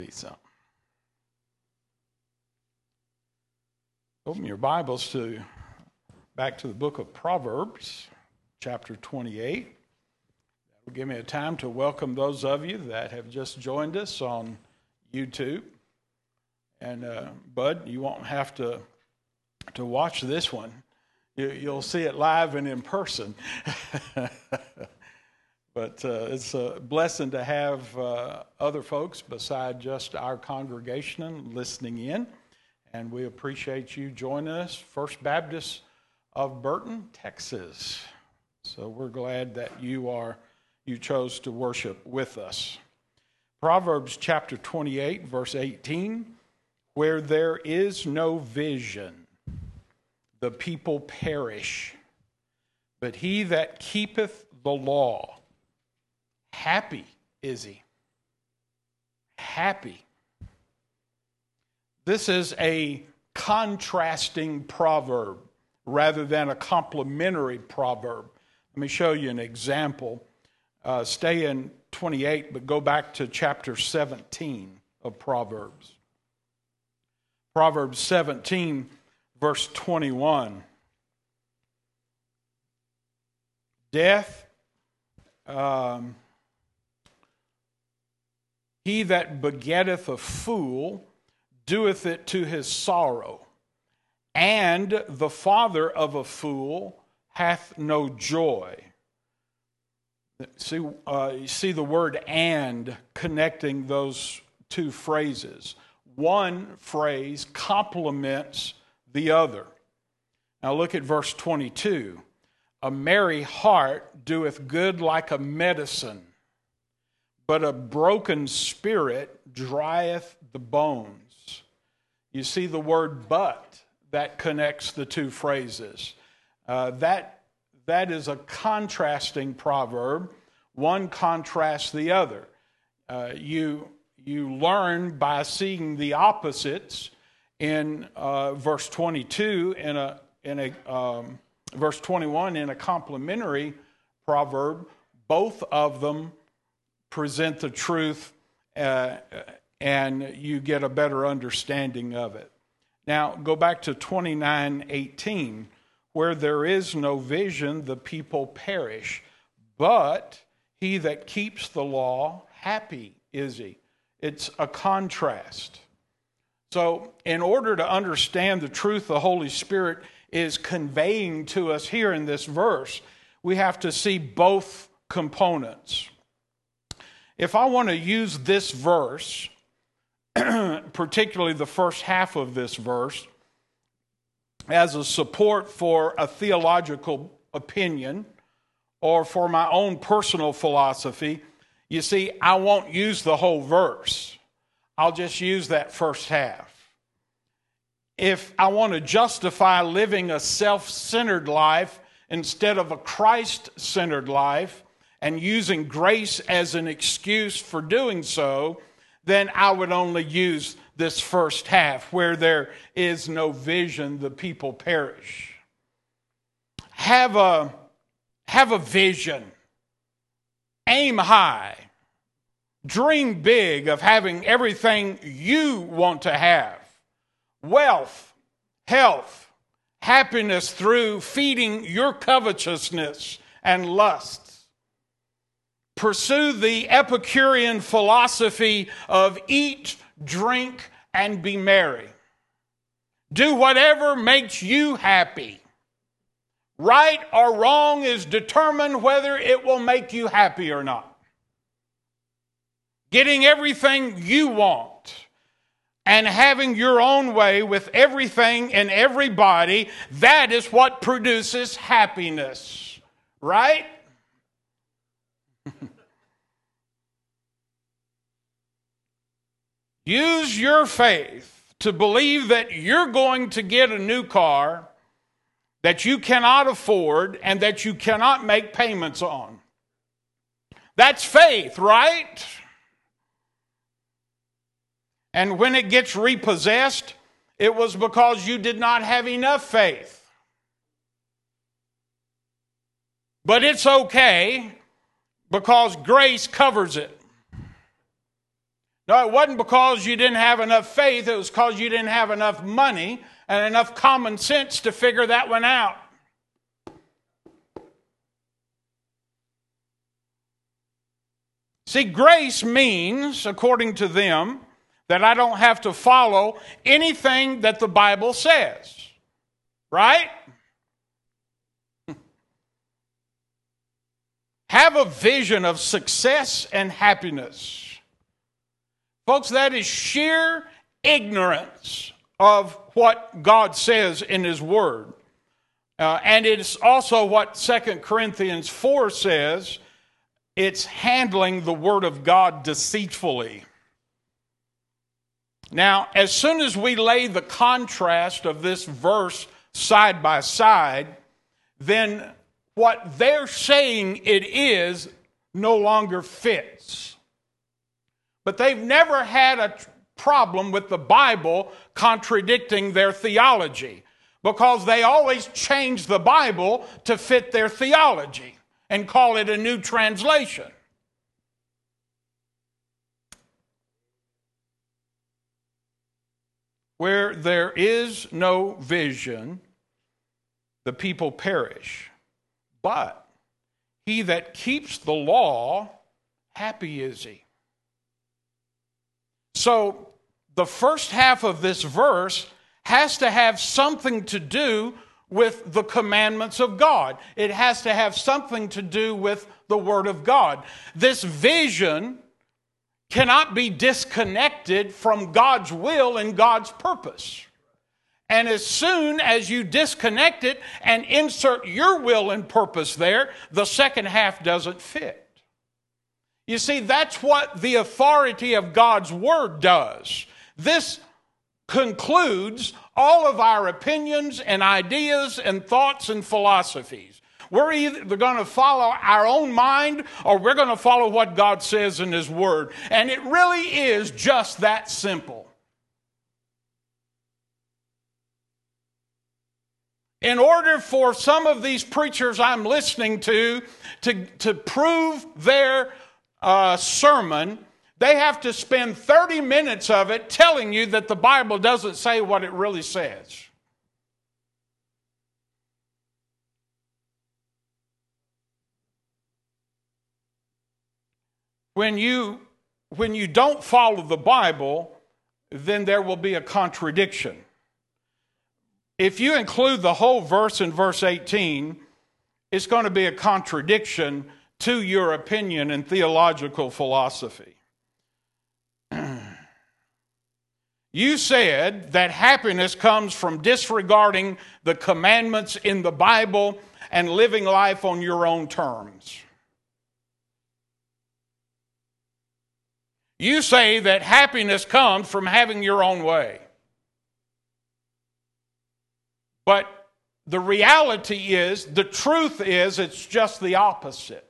So, open your Bibles back to the book of Proverbs, chapter 28. That will give me a time to welcome those of you that have just joined us on YouTube. And Bud, you won't have to watch this one. You'll see it live and in person. But it's a blessing to have other folks beside just our congregation listening in. And we appreciate you joining us, First Baptist of Burton, Texas. So we're glad that you chose to worship with us. Proverbs chapter 28, verse 18, where there is no vision, the people perish. But he that keepeth the law, happy is he. Happy. This is a contrasting proverb rather than a complementary proverb. Let me show you an example. Stay in 28, but go back to chapter 17 of Proverbs. Proverbs 17, verse 21. Death, he that begetteth a fool doeth it to his sorrow, and the father of a fool hath no joy. You see the word "and" connecting those two phrases. One phrase complements the other. Now look at verse 22. A merry heart doeth good like a medicine, but a broken spirit drieth the bones. You see the word "but" that connects the two phrases. That is a contrasting proverb. One contrasts the other. You learn by seeing the opposites in verse 22 in verse 21 in a complementary proverb. Both of them present the truth, and you get a better understanding of it. Now, go back to 29:18. Where there is no vision, the people perish. But he that keeps the law, happy is he. It's a contrast. So, in order to understand the truth the Holy Spirit is conveying to us here in this verse, we have to see both components. If I want to use this verse, particularly the first half of this verse, as a support for a theological opinion or for my own personal philosophy, you see, I won't use the whole verse. I'll just use that first half. If I want to justify living a self-centered life instead of a Christ-centered life and using grace as an excuse for doing so, then I would only use this first half. Where there is no vision, the people perish. Have a vision. Aim high. Dream big of having everything you want to have. Wealth, health, happiness through feeding your covetousness and lusts. Pursue the Epicurean philosophy of eat, drink, and be merry. Do whatever makes you happy. Right or wrong is determined whether it will make you happy or not. Getting everything you want and having your own way with everything and everybody, that is what produces happiness. Right? Use your faith to believe that you're going to get a new car that you cannot afford and that you cannot make payments on. That's faith, right? And when it gets repossessed, it was because you did not have enough faith. But it's okay because grace covers it. No, it wasn't because you didn't have enough faith. It was because you didn't have enough money and enough common sense to figure that one out. See, grace means, according to them, that I don't have to follow anything that the Bible says. Right? Have a vision of success and happiness. Folks, that is sheer ignorance of what God says in His Word. And it's also what 2 Corinthians 4 says. It's handling the Word of God deceitfully. Now, as soon as we lay the contrast of this verse side by side, then what they're saying it is no longer fits. But they've never had a problem with the Bible contradicting their theology, because they always change the Bible to fit their theology and call it a new translation. Where there is no vision, the people perish. But he that keeps the law, happy is he. So the first half of this verse has to have something to do with the commandments of God. It has to have something to do with the Word of God. This vision cannot be disconnected from God's will and God's purpose. And as soon as you disconnect it and insert your will and purpose there, the second half doesn't fit. You see, that's what the authority of God's Word does. This concludes all of our opinions and ideas and thoughts and philosophies. We're either going to follow our own mind or we're going to follow what God says in His Word. And it really is just that simple. In order for some of these preachers I'm listening to prove their sermon, they have to spend 30 minutes of it telling you that the Bible doesn't say what it really says. When you don't follow the Bible, then there will be a contradiction. If you include the whole verse in verse 18, it's going to be a contradiction to your opinion and theological philosophy. You said that happiness comes from disregarding the commandments in the Bible and living life on your own terms. You say that happiness comes from having your own way. But the reality is, the truth is, it's just the opposite.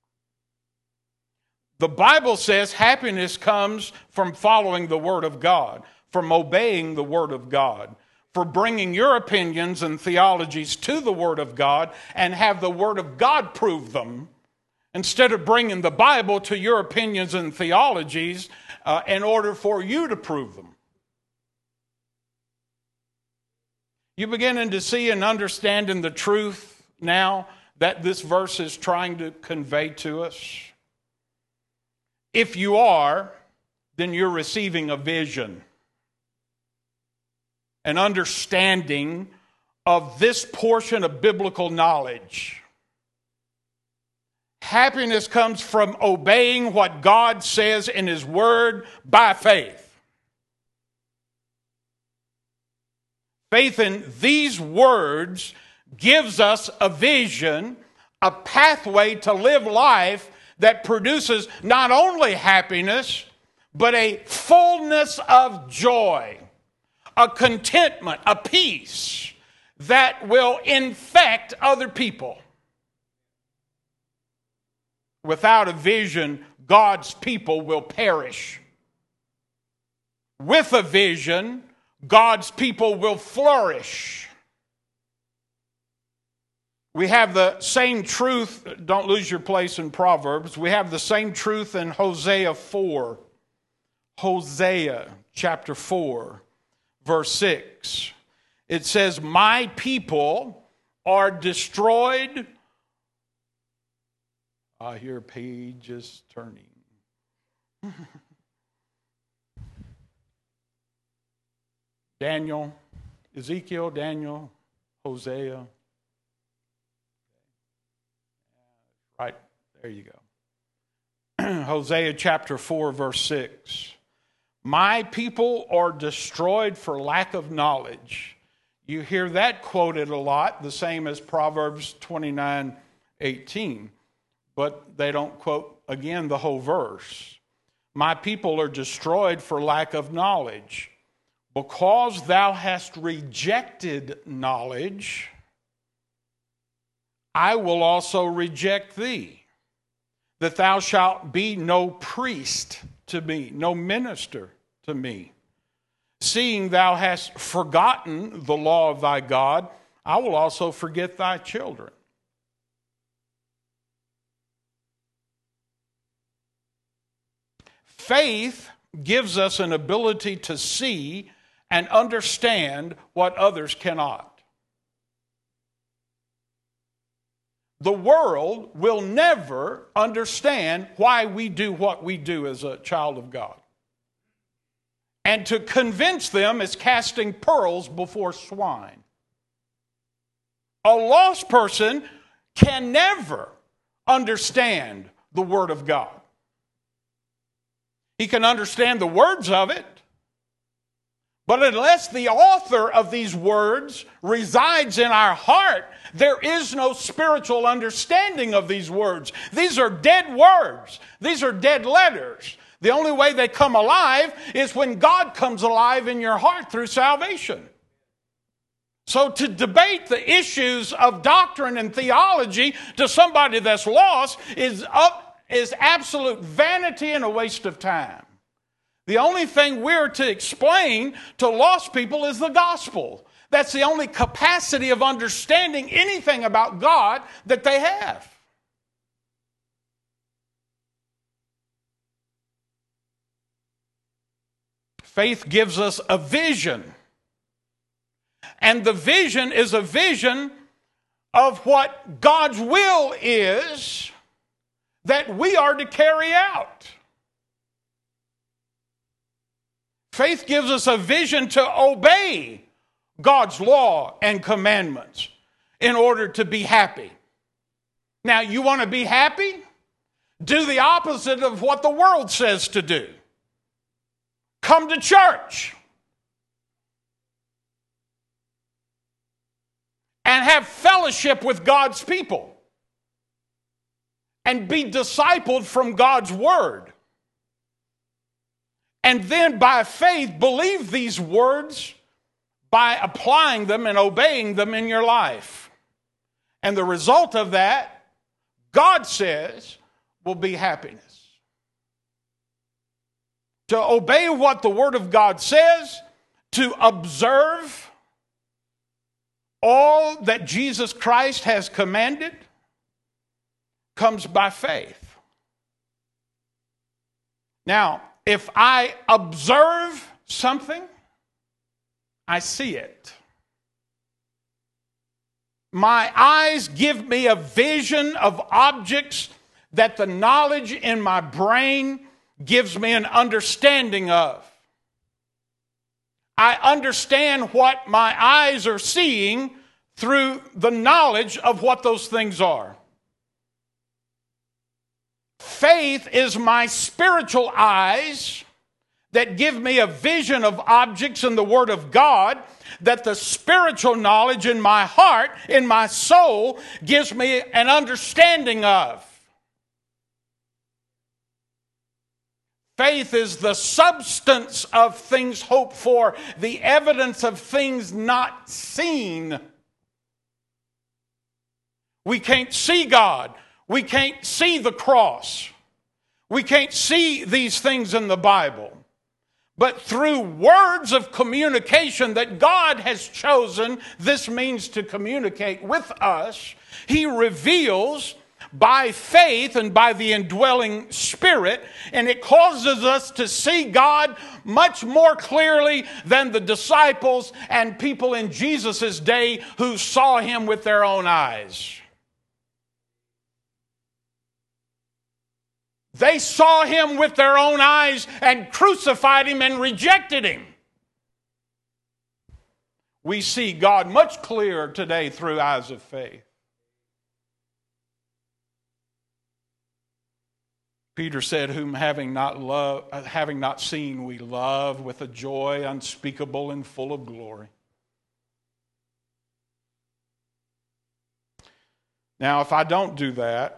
The Bible says happiness comes from following the Word of God, from obeying the Word of God, for bringing your opinions and theologies to the Word of God and have the Word of God prove them, instead of bringing the Bible to your opinions and theologies in order for you to prove them. You beginning to see and understanding the truth now that this verse is trying to convey to us? If you are, then you're receiving a vision, an understanding of this portion of biblical knowledge. Happiness comes from obeying what God says in His Word by faith. Faith in these words gives us a vision, a pathway to live life that produces not only happiness, but a fullness of joy, a contentment, a peace that will infect other people. Without a vision, God's people will perish. With a vision, God's people will flourish. We have the same truth, don't lose your place in Proverbs, we have the same truth in Hosea 4. Hosea chapter 4, verse 6. It says, my people are destroyed. I hear pages turning. Daniel, Ezekiel, Daniel, Hosea. Right, there you go. Hosea chapter 4, verse 6. My people are destroyed for lack of knowledge. You hear that quoted a lot, the same as Proverbs 29:18. But they don't quote, again, the whole verse. My people are destroyed for lack of knowledge. Because thou hast rejected knowledge, I will also reject thee, that thou shalt be no priest to me, no minister to me. Seeing thou hast forgotten the law of thy God, I will also forget thy children. Faith gives us an ability to see and understand what others cannot. The world will never understand why we do what we do as a child of God. And to convince them is casting pearls before swine. A lost person can never understand the Word of God. He can understand the words of it, but unless the author of these words resides in our heart, there is no spiritual understanding of these words. These are dead words. These are dead letters. The only way they come alive is when God comes alive in your heart through salvation. So to debate the issues of doctrine and theology to somebody that's lost is absolute vanity and a waste of time. The only thing we're to explain to lost people is the gospel. That's the only capacity of understanding anything about God that they have. Faith gives us a vision. And the vision is a vision of what God's will is that we are to carry out. Faith gives us a vision to obey God's law and commandments in order to be happy. Now, you want to be happy? Do the opposite of what the world says to do. Come to church and have fellowship with God's people and be discipled from God's word. And then by faith, believe these words by applying them and obeying them in your life. And the result of that, God says, will be happiness. To obey what the Word of God says, to observe all that Jesus Christ has commanded, comes by faith. Now, if I observe something, I see it. My eyes give me a vision of objects that the knowledge in my brain gives me an understanding of. I understand what my eyes are seeing through the knowledge of what those things are. Faith is my spiritual eyes that give me a vision of objects in the Word of God that the spiritual knowledge in my heart, in my soul, gives me an understanding of. Faith is the substance of things hoped for, the evidence of things not seen. We can't see God. We can't see the cross. We can't see these things in the Bible. But through words of communication that God has chosen this means to communicate with us, He reveals by faith and by the indwelling Spirit, and it causes us to see God much more clearly than the disciples and people in Jesus' day who saw him with their own eyes. They saw him with their own eyes and crucified him and rejected him. We see God much clearer today through eyes of faith. Peter said, whom having not seen, we love with a joy unspeakable and full of glory. Now, if I don't do that,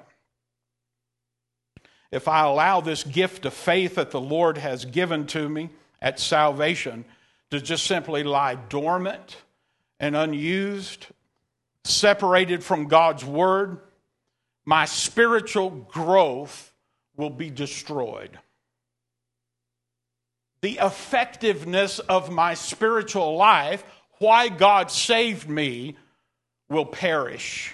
if I allow this gift of faith that the Lord has given to me at salvation to just simply lie dormant and unused, separated from God's Word, my spiritual growth will be destroyed. The effectiveness of my spiritual life, why God saved me, will perish.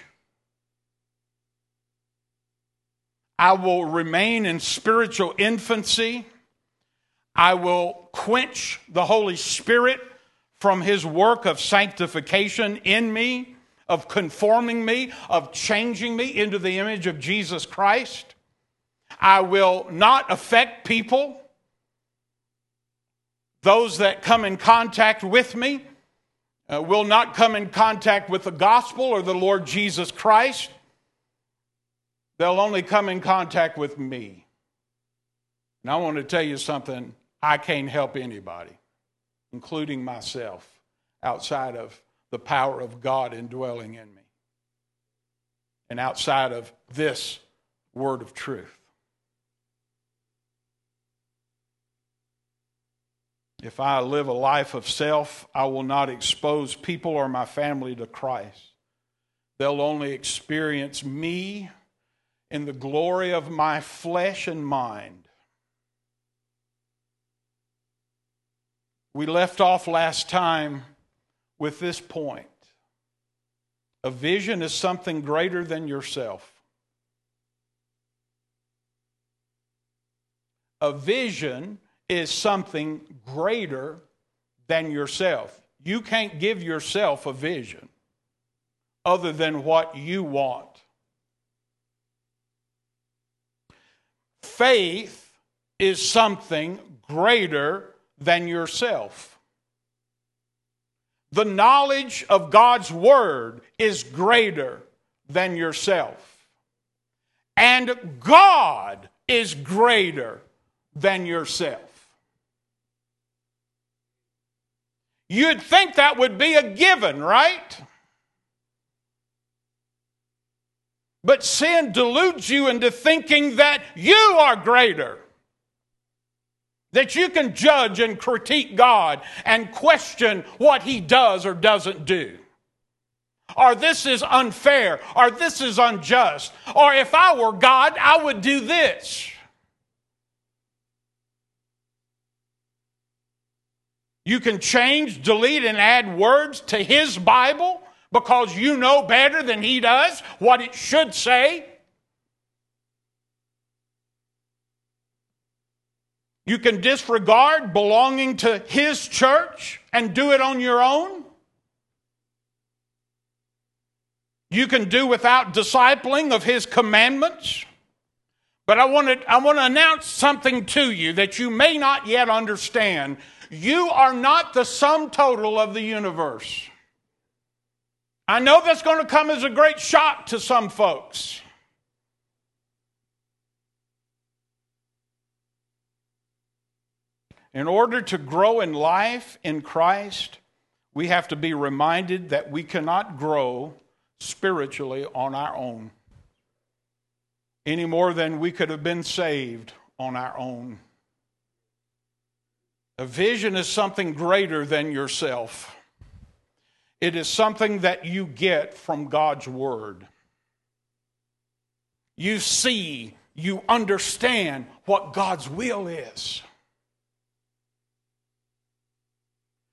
I will remain in spiritual infancy. I will quench the Holy Spirit from his work of sanctification in me, of conforming me, of changing me into the image of Jesus Christ. I will not affect people. Those that come in contact with me will not come in contact with the gospel or the Lord Jesus Christ. They'll only come in contact with me. And I want to tell you something. I can't help anybody, including myself, outside of the power of God indwelling in me and outside of this word of truth. If I live a life of self, I will not expose people or my family to Christ. They'll only experience me in the glory of my flesh and mind. We left off last time with this point. A vision is something greater than yourself. A vision is something greater than yourself. You can't give yourself a vision other than what you want. Faith is something greater than yourself. The knowledge of God's Word is greater than yourself. And God is greater than yourself. You'd think that would be a given, right? But sin deludes you into thinking that you are greater. That you can judge and critique God and question what He does or doesn't do. Or this is unfair, or this is unjust. Or if I were God, I would do this. You can change, delete, and add words to His Bible because you know better than He does what it should say. You can disregard belonging to His church and do it on your own. You can do without discipling of His commandments. But I want to announce something to you that you may not yet understand. You are not the sum total of the universe. I know that's going to come as a great shock to some folks. In order to grow in life in Christ, we have to be reminded that we cannot grow spiritually on our own any more than we could have been saved on our own. A vision is something greater than yourself. It is something that you get from God's Word. You see, you understand what God's will is.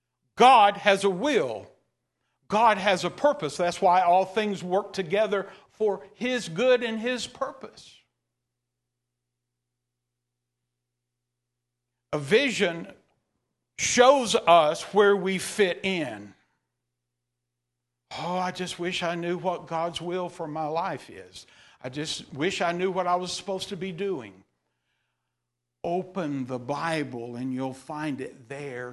God has a will. God has a purpose. That's why all things work together for His good and His purpose. A vision shows us where we fit in. Oh, I just wish I knew what God's will for my life is. I just wish I knew what I was supposed to be doing. Open the Bible and you'll find it there.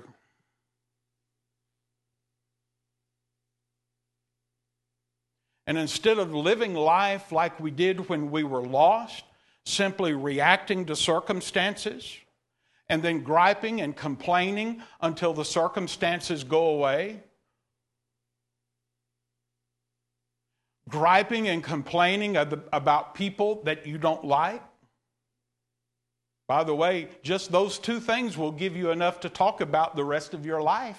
And instead of living life like we did when we were lost, simply reacting to circumstances, and then griping and complaining until the circumstances go away, griping and complaining about people that you don't like. By the way, just those two things will give you enough to talk about the rest of your life.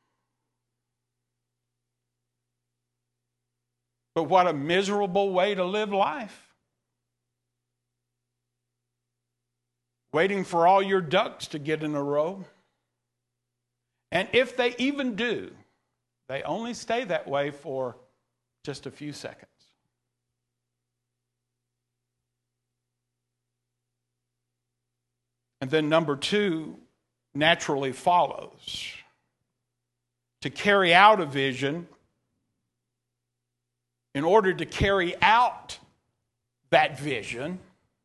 But what a miserable way to live life. Waiting for all your ducks to get in a row. And if they even do, they only stay that way for just a few seconds. And then number two naturally follows. To carry out a vision, in order to carry out that vision,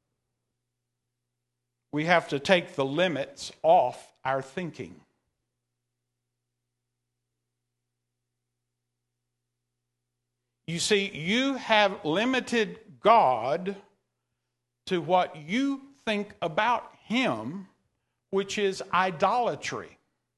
we have to take the limits off our thinking. You see, you have limited God to what you think about Him, which is idolatry.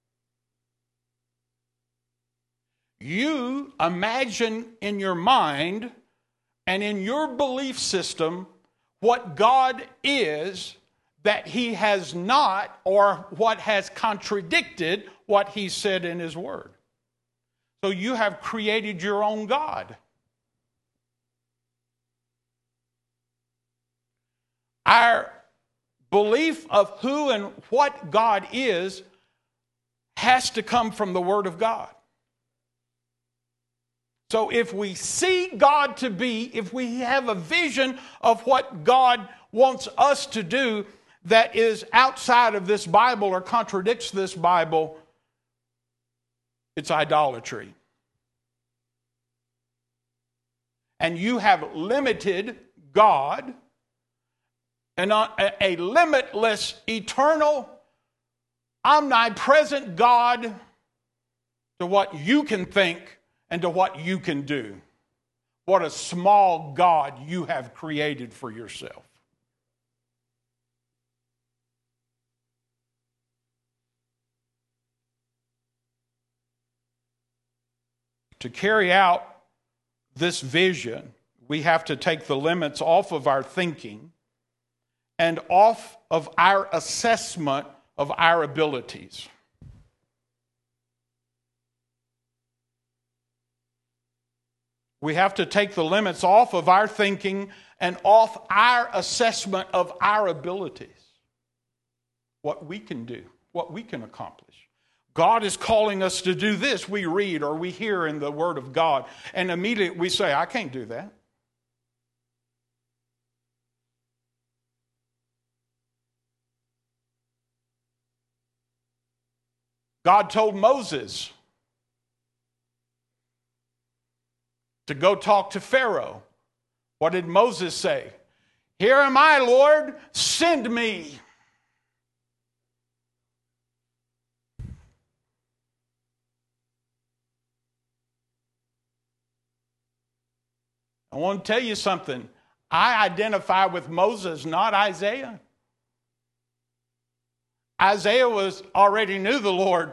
You imagine in your mind and in your belief system what God is that He has not, or what has contradicted what He said in His Word. So you have created your own God. Our belief of who and what God is has to come from the Word of God. So if we see God to be, if we have a vision of what God wants us to do that is outside of this Bible or contradicts this Bible, it's idolatry. And you have limited God, and a limitless, eternal, omnipresent God to what you can think and to what you can do. What a small God you have created for yourself. To carry out this vision, we have to take the limits off of our thinking and off of our assessment of our abilities. We have to take the limits off of our thinking and off our assessment of our abilities. What we can do, what we can accomplish. God is calling us to do this. We read or we hear in the Word of God, and immediately we say, I can't do that. God told Moses to go talk to Pharaoh. What did Moses say? Here am I, Lord, send me. I want to tell you something. I identify with Moses, not Isaiah. Isaiah already knew the Lord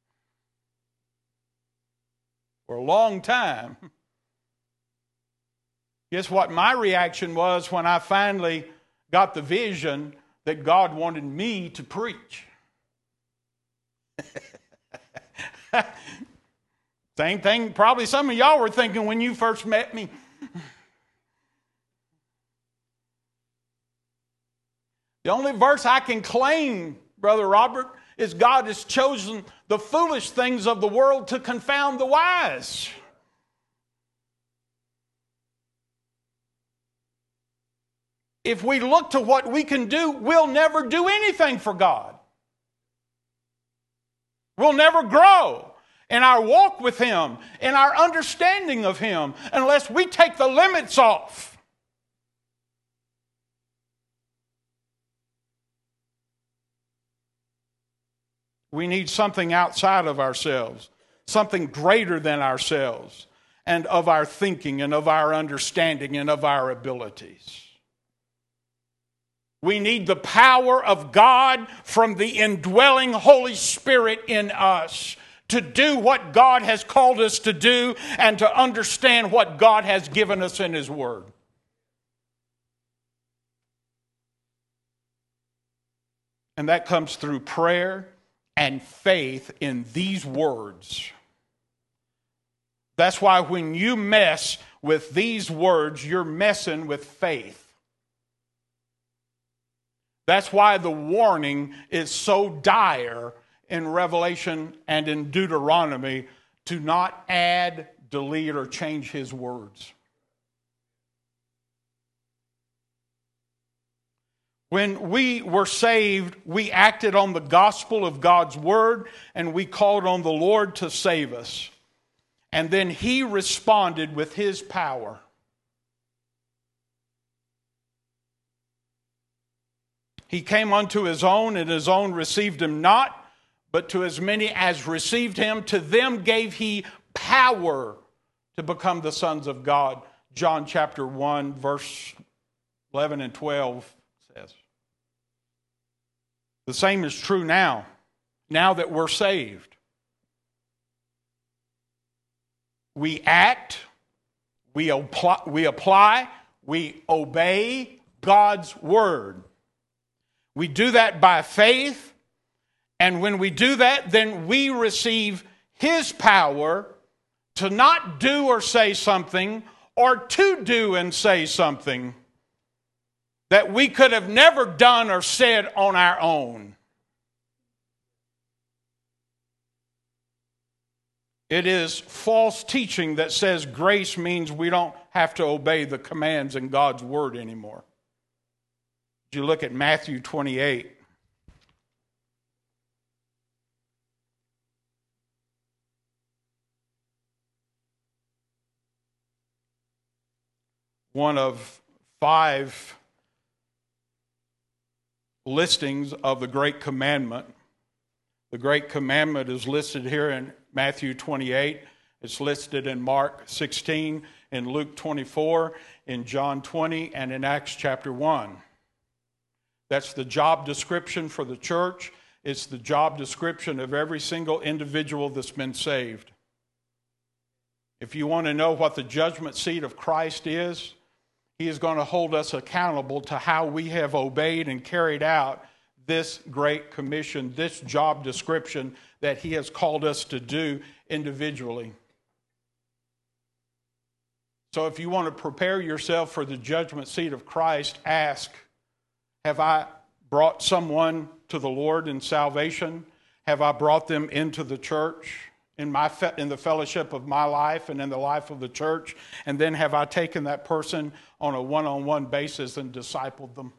for a long time. Guess what my reaction was when I finally got the vision that God wanted me to preach? Same thing probably some of y'all were thinking when you first met me. The only verse I can claim, Brother Robert, is God has chosen the foolish things of the world to confound the wise. If we look to what we can do, we'll never do anything for God. We'll never grow in our walk with Him, in our understanding of Him, unless we take the limits off. We need something outside of ourselves, something greater than ourselves, and of our thinking and of our understanding and of our abilities. We need the power of God from the indwelling Holy Spirit in us to do what God has called us to do and to understand what God has given us in His Word. And that comes through prayer and faith in these words. That's why when you mess with these words, you're messing with faith. That's why the warning is so dire in Revelation and in Deuteronomy to not add, delete, or change His words. When we were saved, we acted on the gospel of God's word and we called on the Lord to save us. And then He responded with His power. He came unto His own, and His own received Him not. But to as many as received Him, to them gave He power to become the sons of God. John chapter 1, verse 11 and 12 says. The same is true now that we're saved. We act, we apply, we obey God's word. We do that by faith, and when we do that, then we receive His power to not do or say something, or to do and say something that we could have never done or said on our own. It is false teaching that says grace means we don't have to obey the commands in God's word anymore. You look at Matthew 28. One of 5 listings of the Great Commandment. The Great Commandment is listed here in Matthew 28. It's listed in Mark 16, in Luke 24, in John 20, and in Acts chapter 1. That's the job description for the church. It's the job description of every single individual that's been saved. If you want to know what the judgment seat of Christ is, He is going to hold us accountable to how we have obeyed and carried out this great commission, this job description that He has called us to do individually. So if you want to prepare yourself for the judgment seat of Christ, ask, have I brought someone to the Lord in salvation? Have I brought them into the church, in the fellowship of my life and in the life of the church? And then have I taken that person on a one-on-one basis and discipled them?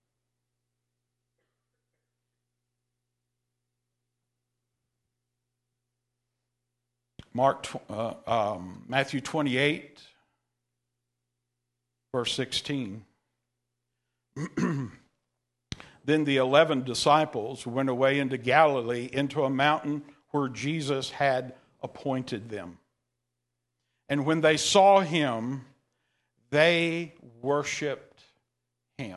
Matthew 28, verse 16. Then the 11 disciples went away into Galilee, into a mountain where Jesus had appointed them. And when they saw Him, they worshiped Him.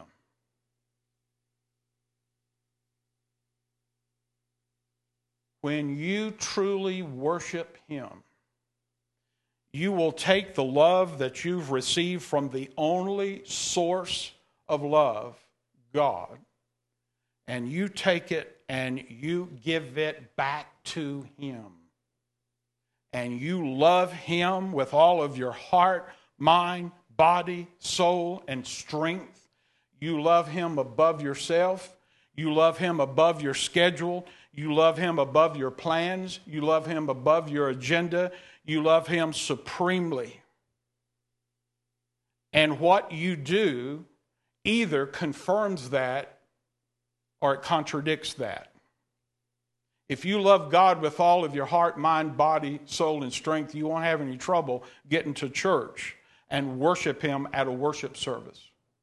When you truly worship Him, you will take the love that you've received from the only source of love, God, and you take it and you give it back to Him. And you love Him with all of your heart, mind, body, soul, and strength. You love Him above yourself. You love Him above your schedule. You love Him above your plans. You love Him above your agenda. You love Him supremely. And what you do either confirms that or it contradicts that. If you love God with all of your heart, mind, body, soul, and strength, you won't have any trouble getting to church and worship Him at a worship service.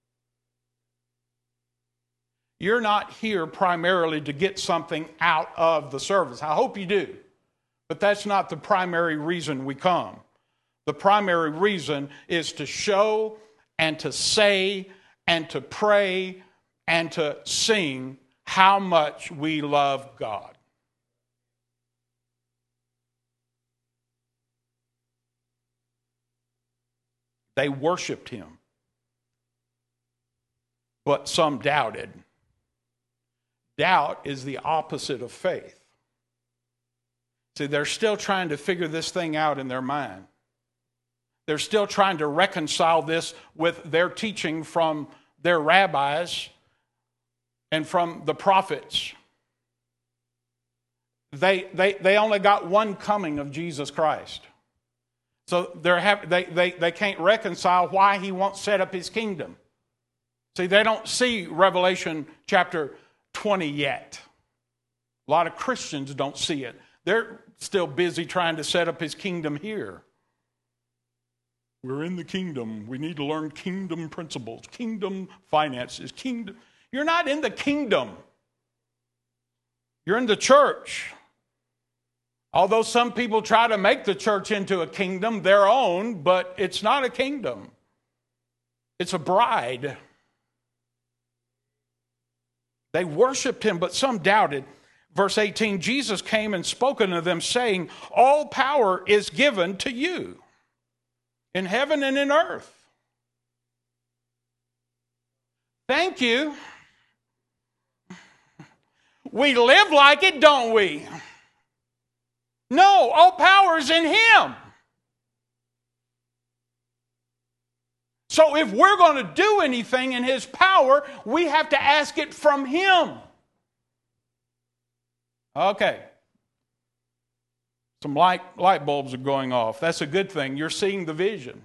You're not here primarily to get something out of the service. I hope you do. But that's not the primary reason we come. The primary reason is to show and to say and to pray and to sing how much we love God. They worshiped Him, but some doubted. Doubt is the opposite of faith. See, they're still trying to figure this thing out in their mind. They're still trying to reconcile this with their teaching from their rabbis and from the prophets. They only got one coming of Jesus Christ. So they can't reconcile why He won't set up His kingdom. See, they don't see Revelation chapter 20 yet. A lot of Christians don't see it. They're still busy trying to set up His kingdom here. We're in the kingdom. We need to learn kingdom principles, kingdom finances, kingdom. You're not in the kingdom. You're in the church. Although some people try to make the church into a kingdom, their own, but it's not a kingdom. It's a bride. They worshiped Him, but some doubted. Verse 18, Jesus came and spoke unto them, saying, all power is given to you in heaven and in earth. Thank you. We live like it, don't we? No, all power is in Him. So if we're going to do anything in His power, we have to ask it from Him. Okay. Some light bulbs are going off. That's a good thing. You're seeing the vision.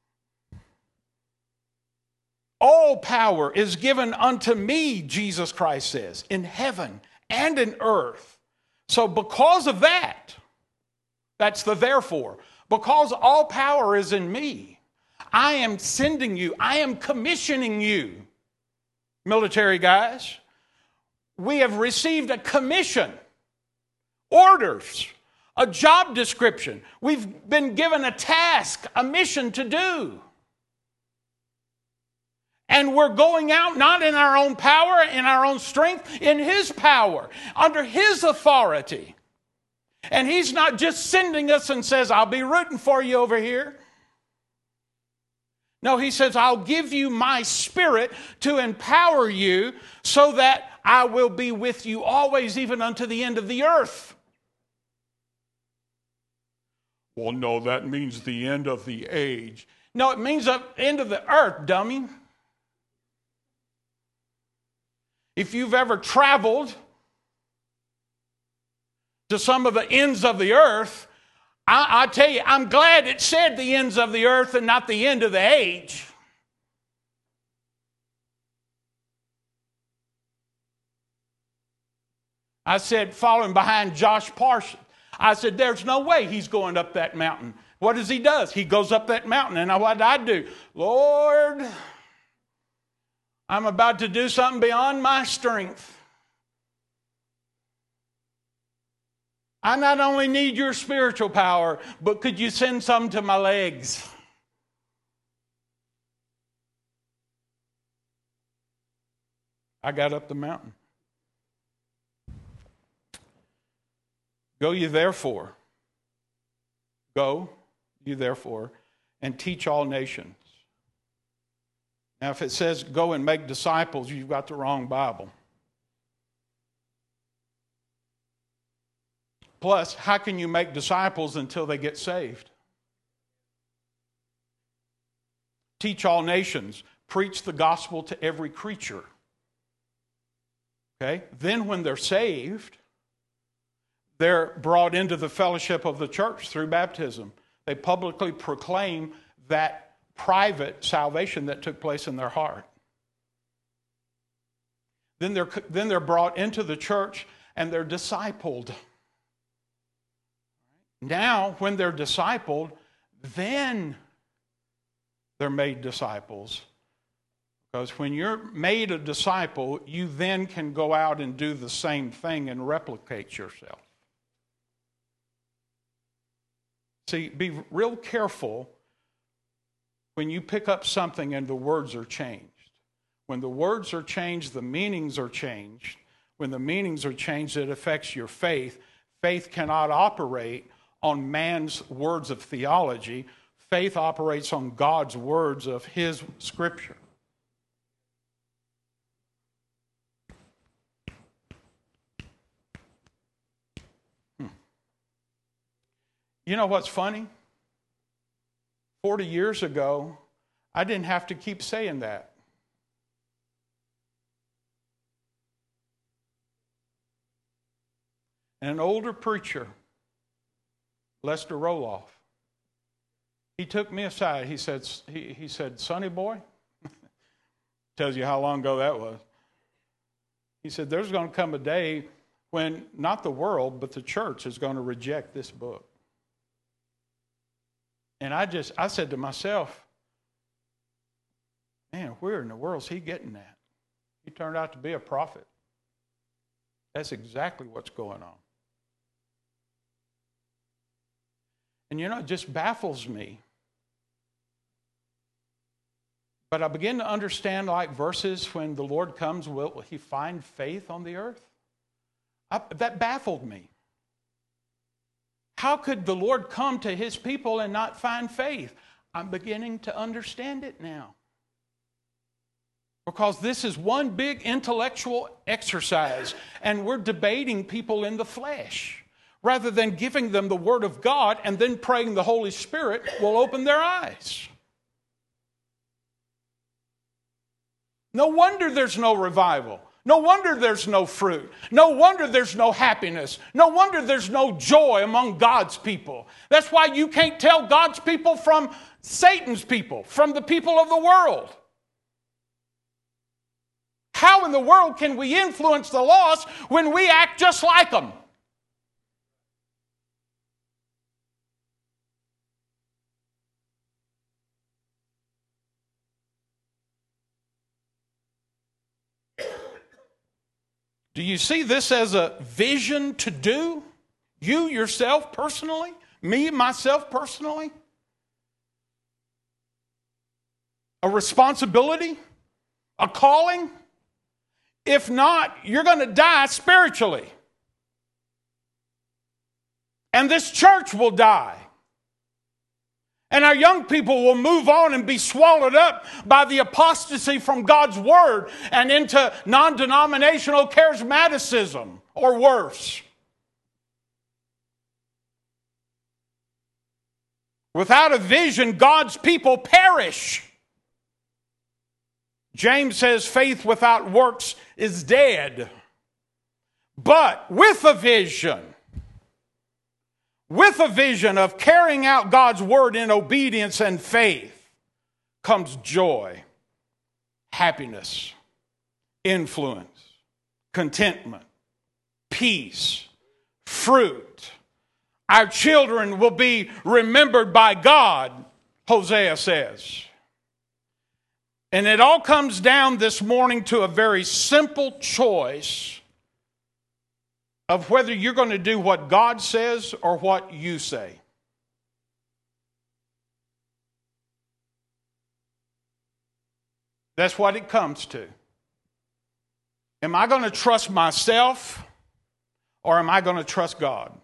All power is given unto me, Jesus Christ says, in heaven and in earth. So because of that, that's the therefore. Because all power is in me, I am sending you, I am commissioning you, military guys. We have received a commission, orders, a job description. We've been given a task, a mission to do. And we're going out not in our own power, in our own strength, in His power, under His authority. And He's not just sending us and says, I'll be rooting for you over here. No, He says, I'll give you my Spirit to empower you so that I will be with you always, even unto the end of the earth. Well, no, that means the end of the age. No, it means the end of the earth, dummy. If you've ever traveled to some of the ends of the earth, I tell you, I'm glad it said the ends of the earth and not the end of the age. I said, following behind Josh Parsons, I said, there's no way he's going up that mountain. What does he do? He goes up that mountain. And what did I do? Lord, I'm about to do something beyond my strength. I not only need your spiritual power, but could you send some to my legs? I got up the mountain. Go ye therefore, and teach all nations. Now, if it says go and make disciples, you've got the wrong Bible. Plus, how can you make disciples until they get saved? Teach all nations. Preach the gospel to every creature. Okay? Then when they're saved, they're brought into the fellowship of the church through baptism. They publicly proclaim that private salvation that took place in their heart. Then they're brought into the church and they're discipled. Now, when they're discipled, then they're made disciples. Because when you're made a disciple, you then can go out and do the same thing and replicate yourself. See, be real careful when you pick up something and the words are changed. When the words are changed, the meanings are changed. When the meanings are changed, it affects your faith. Faith cannot operate on man's words of theology. Faith operates on God's words of His Scripture. You know what's funny? 40 years ago, I didn't have to keep saying that. And an older preacher, Lester Roloff, he took me aside. He said, Sonny boy, tells you how long ago that was. He said, there's going to come a day when not the world, but the church is going to reject this book. And I said to myself, man, where in the world is he getting that? He turned out to be a prophet. That's exactly what's going on. And you know, it just baffles me. But I begin to understand, like verses when the Lord comes, will He find faith on the earth? That baffled me. How could the Lord come to His people and not find faith? I'm beginning to understand it now. Because this is one big intellectual exercise, and we're debating people in the flesh, rather than giving them the Word of God and then praying the Holy Spirit will open their eyes. No wonder there's no revival. No wonder there's no fruit. No wonder there's no happiness. No wonder there's no joy among God's people. That's why you can't tell God's people from Satan's people, from the people of the world. How in the world can we influence the lost when we act just like them? Do you see this as a vision to do? You yourself personally? Me, myself personally? A responsibility? A calling? If not, you're going to die spiritually. And this church will die. And our young people will move on and be swallowed up by the apostasy from God's Word and into non-denominational charismaticism or worse. Without a vision, God's people perish. James says faith without works is dead. But with a vision of carrying out God's Word in obedience and faith comes joy, happiness, influence, contentment, peace, fruit. Our children will be remembered by God, Hosea says. And it all comes down this morning to a very simple choice of whether you're going to do what God says or what you say. That's what it comes to. Am I going to trust myself or am I going to trust God?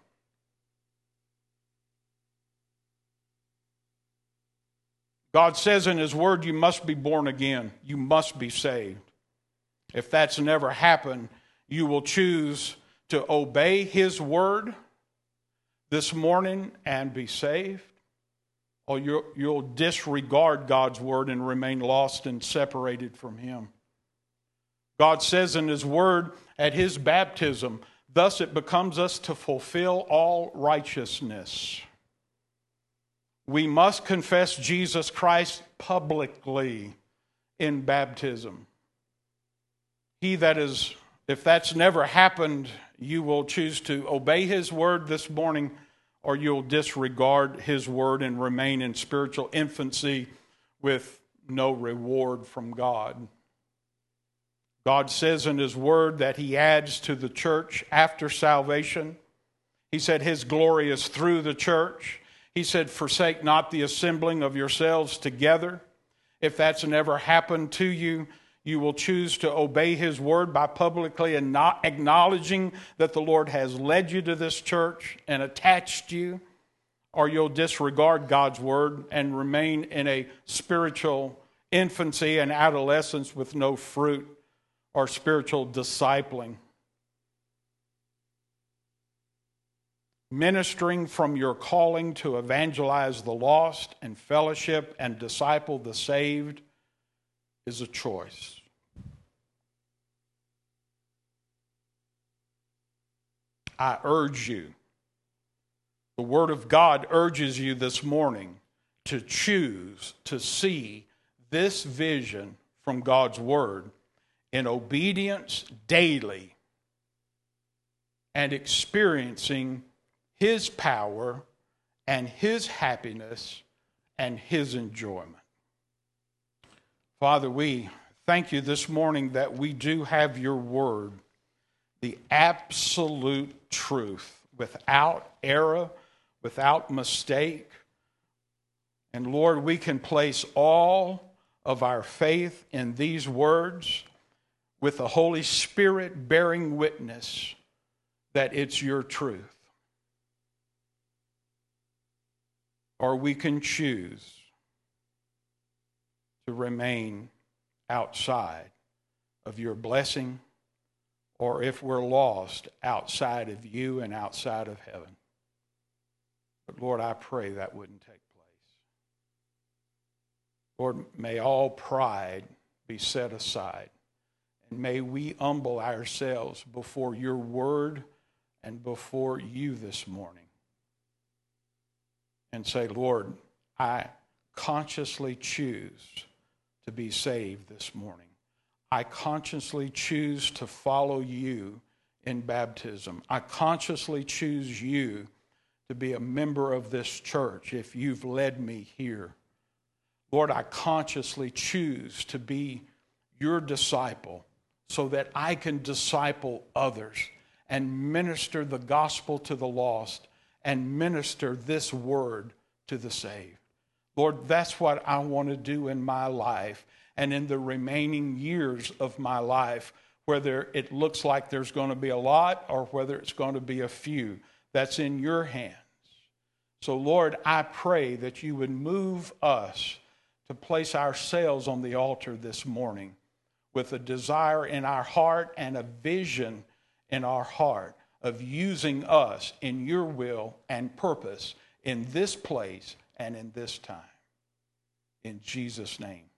God says in His Word, you must be born again. You must be saved. If that's never happened, you will choose to obey His Word this morning and be saved, or you'll disregard God's Word and remain lost and separated from Him. God says in His Word at His baptism, thus it becomes us to fulfill all righteousness. We must confess Jesus Christ publicly in baptism. If that's never happened, you will choose to obey his word this morning, or you'll disregard his word and remain in spiritual infancy with no reward from God. God says in his word that he adds to the church after salvation. He said his glory is through the church. He said, forsake not the assembling of yourselves together. If that's never happened to you, you will choose to obey his word by publicly and not acknowledging that the Lord has led you to this church and attached you, or you'll disregard God's word and remain in a spiritual infancy and adolescence with no fruit or spiritual discipling. Ministering from your calling to evangelize the lost and fellowship and disciple the saved is a choice. I urge you, the Word of God urges you this morning to choose to see this vision from God's Word in obedience daily and experiencing his power and his happiness and his enjoyment. Father, we thank you this morning that we do have your word, the absolute truth, without error, without mistake. And Lord, we can place all of our faith in these words with the Holy Spirit bearing witness that it's your truth. Or we can choose to remain outside of your blessing, or if we're lost, outside of you and outside of heaven. But Lord, I pray that wouldn't take place. Lord, may all pride be set aside, and may we humble ourselves before your word and before you this morning and say, Lord, I consciously choose to be saved this morning. I consciously choose to follow you in baptism. I consciously choose you to be a member of this church if you've led me here. Lord, I consciously choose to be your disciple so that I can disciple others and minister the gospel to the lost and minister this word to the saved. Lord, that's what I want to do in my life and in the remaining years of my life, whether it looks like there's going to be a lot or whether it's going to be a few. That's in your hands. So, Lord, I pray that you would move us to place ourselves on the altar this morning with a desire in our heart and a vision in our heart of using us in your will and purpose in this place and in this time. In Jesus' name.